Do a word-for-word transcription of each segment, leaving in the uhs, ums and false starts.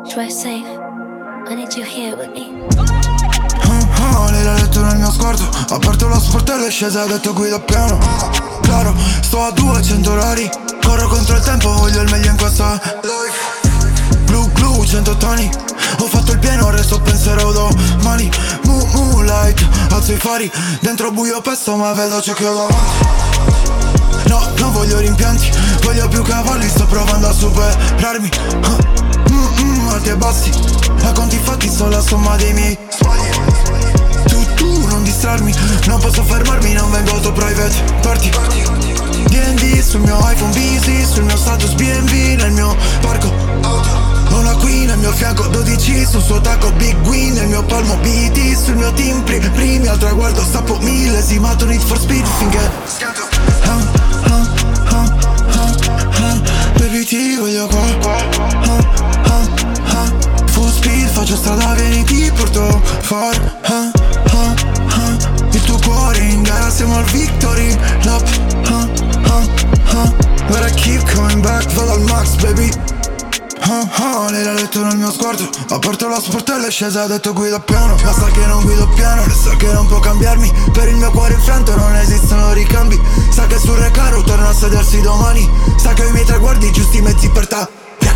Try safe, I need you here with me. Ah, ah, lei l'ha letto nel mio sguardo. Ha aperto la sportello e scesa, ha detto guida piano. Claro, sto a duecento orari. Corro contro il tempo, voglio il meglio in questa life. Blu blu, cento toni. Ho fatto il pieno, resto pensiero domani. Mu moonlight, alzo i fari. Dentro buio pesto, ma vedo ciò che ho davanti. No, non voglio rimpianti, voglio più cavalli, sto provando a superarmi. uh, mm, mm, Alti e bassi, a conti fatti sono la somma dei miei sbagli. Tu, tu, non distrarmi, non posso fermarmi, non vengo auto private party. D and D sul mio iPhone busy, sul mio status B and B, nel mio parco. Ho una queen al mio fianco, dodici sul suo tacco, Big Win nel mio palmo, B T sul mio team, pri- primi al traguardo, stappo millesimato, Need for Speed finché schianto. ah, ah, ah, ah, ah, Baby ti voglio qua, ah, ah, ah, full speed, faccio strada, vieni ti porto far, ah, ah, ah, il tuo cuore in gara, siamo al victory lap, ah, ah, ah, but I keep coming back, vado al max baby. Ah, ah, lei l'ha letto nel mio sguardo. Ha aperto la sportella e scesa, ha detto guida piano. Ma sa che non guido piano, le sa che non può cambiarmi. Per il mio cuore infranto non esistono ricambi. Sa che sul recaro torna a sedersi domani. Sa che ho i miei traguardi, giusti mezzi per ta.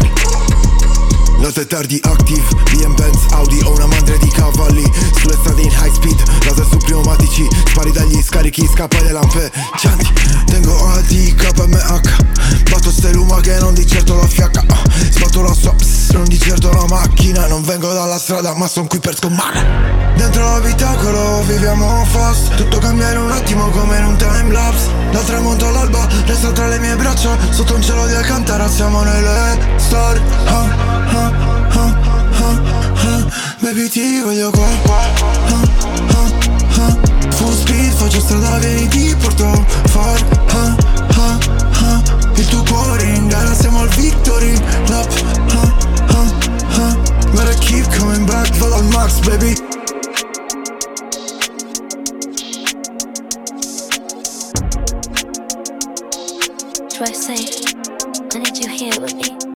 Notte tardi active, B M Benz, Audi, ho una mandria di cavalli. Sulle strade in high speed, laser su pneumatici. Spari dagli scarichi, scappa le lampe cianti. Tengo A D K M H. Batto ste luma che non di certo la fiacca. Sbatto la sua, pss, non di certo la macchina. Non vengo dalla strada ma son qui per scommare. Dentro l'abitacolo viviamo fast. Tutto cambia in un attimo come in un timelapse. Dal tramonto all'alba, resta tra le mie braccia. Sotto un cielo di Alcantara siamo nelle star. ah, ah. Ah, ah, ah, baby ti voglio qua, ah, ah, ah, full speed, faccio strada, vieni ti porto far, ah, ah, ah, il tuo cuore in gara, siamo al victory lap, ah, ah, ah, but I keep coming back, vado al max baby. Try safe, I need you here with me.